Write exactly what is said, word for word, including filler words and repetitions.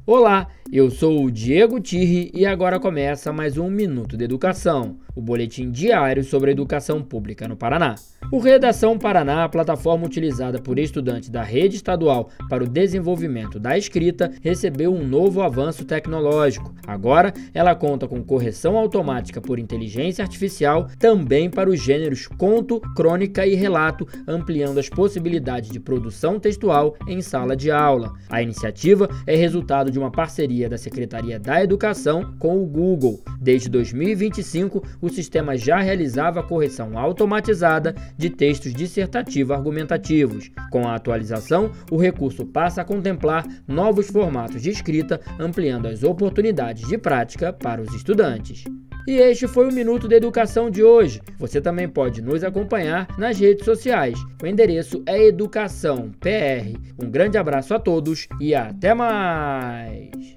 Olá, eu sou o Diego Tirri e agora começa mais um Minuto de Educação, o boletim diário sobre a educação pública no Paraná. O Redação Paraná, a plataforma utilizada por estudantes da rede estadual para o desenvolvimento da escrita, recebeu um novo avanço tecnológico. Agora, ela conta com correção automática por inteligência artificial também para os gêneros conto, crônica e relato, ampliando as possibilidades de produção textual em sala de aula. A iniciativa é resultado de uma parceria da Secretaria da Educação com o Google. Desde dois mil e vinte e cinco, o sistema já realizava a correção automatizada de textos dissertativo-argumentativos. Com a atualização, o recurso passa a contemplar novos formatos de escrita, ampliando as oportunidades de prática para os estudantes. E este foi o Minuto de Educação de hoje. Você também pode nos acompanhar nas redes sociais. O endereço é Educação P R. Um grande abraço a todos e até mais!